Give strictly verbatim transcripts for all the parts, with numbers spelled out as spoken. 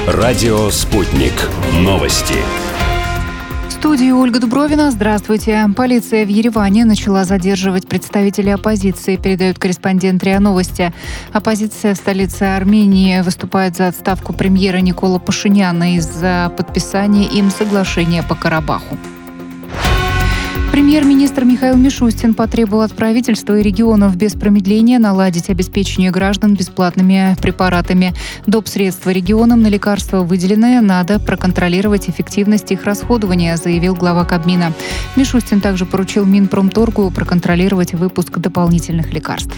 Радио «Спутник». Новости. В студии Ольга Дубровина. Здравствуйте. Полиция в Ереване начала задерживать представителей оппозиции, передает корреспондент РИА Новости. Оппозиция в столице Армении выступает за отставку премьера Никола Пашиняна из-за подписания им соглашения по Карабаху. Премьер-министр Михаил Мишустин потребовал от правительства и регионов без промедления наладить обеспечение граждан бесплатными препаратами. Доп. Средства регионам на лекарства выделенные, надо проконтролировать эффективность их расходования, заявил глава Кабмина. Мишустин также поручил Минпромторгу проконтролировать выпуск дополнительных лекарств.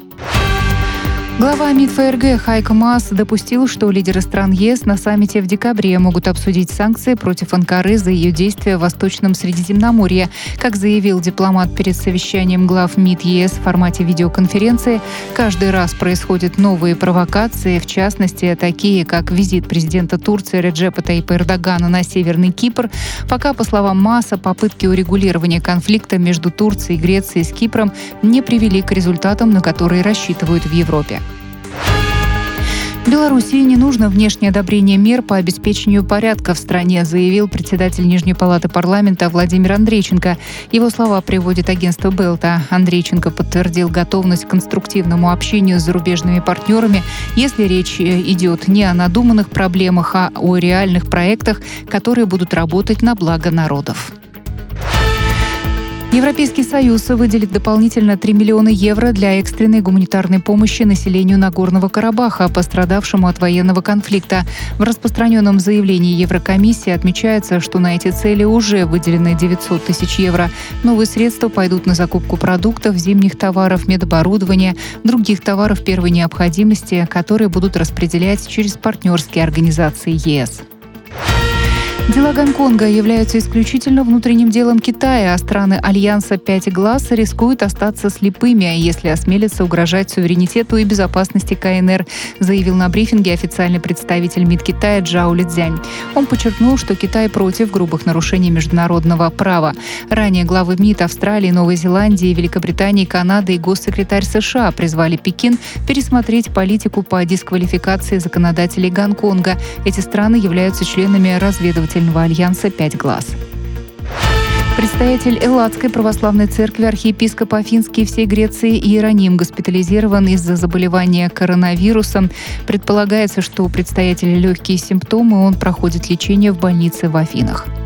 Глава МИД ФРГ Хайко Маас допустил, что лидеры стран ЕС на саммите в декабре могут обсудить санкции против Анкары за ее действия в Восточном Средиземноморье. Как заявил дипломат перед совещанием глав МИД ЕС в формате видеоконференции, каждый раз происходят новые провокации, в частности, такие как визит президента Турции Реджепа Тайипа Эрдогана на Северный Кипр. Пока, по словам Мааса, попытки урегулирования конфликта между Турцией и Грецией с Кипром не привели к результатам, на которые рассчитывают в Европе. Белоруссии не нужно внешнее одобрение мер по обеспечению порядка в стране, заявил председатель Нижней палаты парламента Владимир Андрейченко. Его слова приводит агентство Белта. Андрейченко подтвердил готовность к конструктивному общению с зарубежными партнерами, если речь идет не о надуманных проблемах, а о реальных проектах, которые будут работать на благо народов. Европейский Союз выделит дополнительно три миллиона евро для экстренной гуманитарной помощи населению Нагорного Карабаха, пострадавшему от военного конфликта. В распространенном заявлении Еврокомиссии отмечается, что на эти цели уже выделены девятьсот тысяч евро. Новые средства пойдут на закупку продуктов, зимних товаров, медоборудования, других товаров первой необходимости, которые будут распределять через партнерские организации ЕС. Дела Гонконга являются исключительно внутренним делом Китая, а страны Альянса «Пять глаз» рискуют остаться слепыми, если осмелятся угрожать суверенитету и безопасности КНР, заявил на брифинге официальный представитель МИД Китая Джао Лидзянь. Он подчеркнул, что Китай против грубых нарушений международного права. Ранее главы МИД Австралии, Новой Зеландии, Великобритании, Канады и госсекретарь США призвали Пекин пересмотреть политику по дисквалификации законодателей Гонконга. Эти страны являются членами разведывательного альянса «Пять глаз». Предстоятель Элладской православной церкви архиепископ Афинский всей Греции Иероним госпитализирован из-за заболевания коронавирусом. Предполагается, что у предстоятеля легкие симптомы, он проходит лечение в больнице в Афинах.